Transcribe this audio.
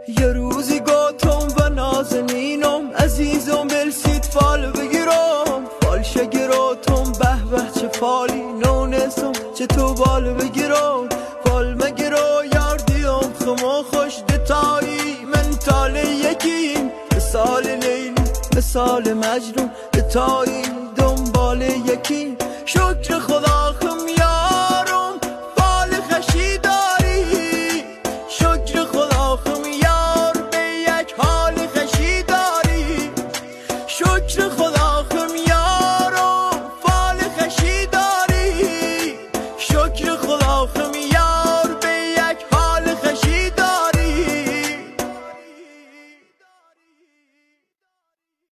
یه روزی گاتم و نازنینم عزیزم بلسید فال بگیرم فال شگراتم به به چه فالی نونسم چه تو بال بگیرم فال مگیرو یاردیم خما خوش دتایی من تال یکیم مثال لیلی مثال مجنون دتایی دنبال یکی